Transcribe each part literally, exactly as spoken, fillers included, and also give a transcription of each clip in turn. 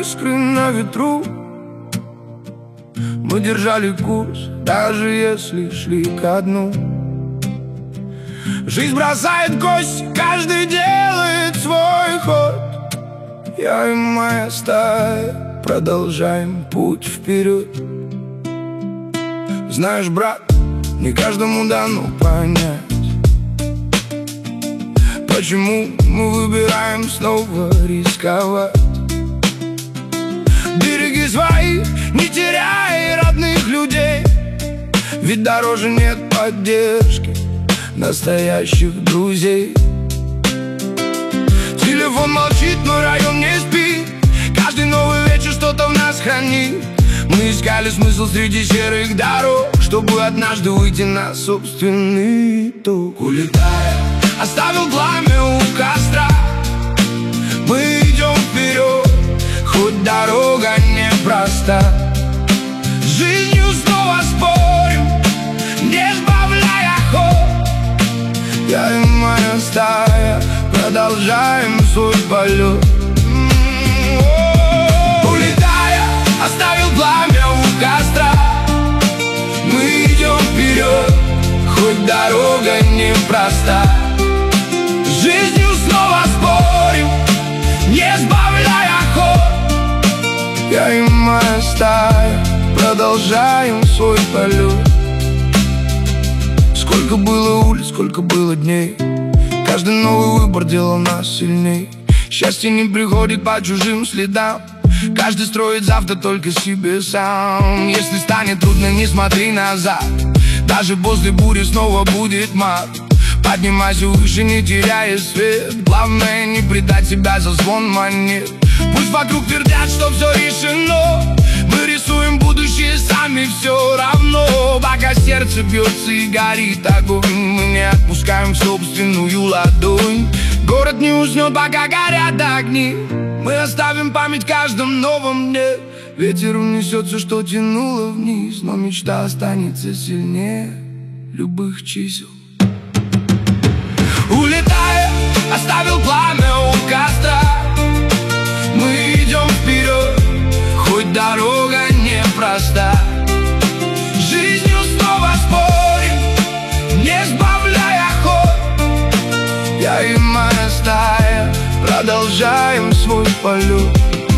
искры на ветру. Мы держали курс, даже если шли ко дну. Жизнь бросает кость, каждый делает свой ход. Я и моя стая продолжаем путь вперед. Знаешь, брат, не каждому дано понять, почему мы выбираем снова рисковать. Береги своих, не теряй родных людей, ведь дороже нет поддержки настоящих друзей. Телефон молчит, но район не спит. Каждый новый вечер что-то в нас хранит. Мы искали смысл среди серых дорог, чтобы однажды выйти на собственный ток. Улетая, оставил пламя у костра. Мы идем вперед, хоть дорога непроста. С жизнью снова спорим, не сбавляя ход. Я и моя стая продолжаем свой полет. Улетая, оставил пламя у костра. Мы идем вперед, хоть дорога непроста. С жизнью снова спорим, не сбавляя ход. Я и моя стая продолжаем свой полет. Сколько было улиц, сколько было дней, каждый новый выбор делал нас сильней. Счастье не приходит по чужим следам, каждый строит завтра только себе сам. Если станет трудно, не смотри назад, даже после бури снова будет мат. Поднимайся выше, не теряя свет, главное не предать себя за звон монет. Пусть вокруг твердят, что все решено, мы рисуем будущее сами все равно. Пока сердце бьется и горит огонь, мы не отпускаем собственную ладонь. Город не уснет, пока горят огни, мы оставим память в каждом новом дне. Ветер унесется, что тянуло вниз, но мечта останется сильнее любых чисел. Улетая, оставил пламя у костра. Мы идем вперед, хоть дорога непроста. С жизнью снова спорим, не сбавляя ход. Я и моя стая продолжаем свой полет.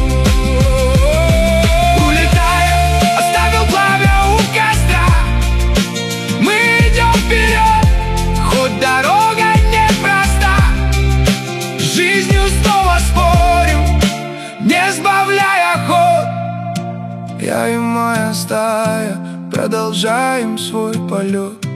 Улетая, оставил пламя у костра. Мы идем вперед, хоть дорога непроста. С жизнью снова спорим, не сбавляя ход. Я и моя стая продолжаем свой полет.